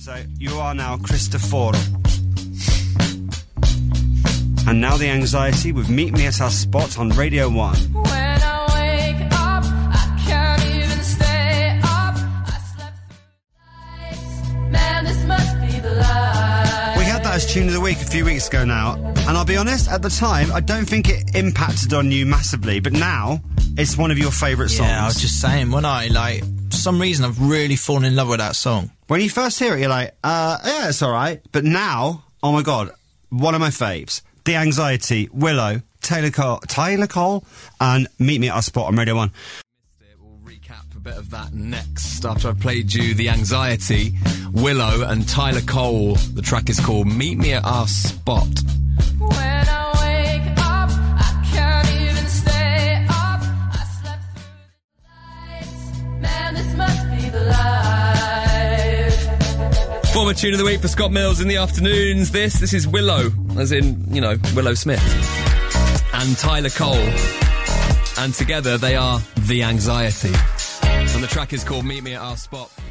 So, you are now Cristoforo. And now The Anxiety with Meet Me at Our Spot on Radio 1. When I wake up, I can't even stay up. I slept through the lights. Man, this must be the light. We had that as Tune of the Week a few weeks ago now, and I'll be honest, at the time, I don't think it impacted on you massively, but now, it's one of your favourite songs. Yeah, I was just saying, when for some reason, I've really fallen in love with that song. When you first hear it, you're like, yeah, it's alright, but now, oh my god, one of my faves. The Anxiety, Willow, Tyler Cole, and Meet Me at Our Spot on Radio 1. We'll recap a bit of that next after I've played you The Anxiety, Willow and Tyler Cole. The track is called Meet Me at Our Spot. When I wake up, I can't even stay up. I slept through the lights. Man, this must be the life. Former Tune of the Week for Scott Mills in the afternoons. This is Willow, as in, Willow Smith. And Tyler Cole. And together they are The Anxiety. And the track is called Meet Me at Our Spot.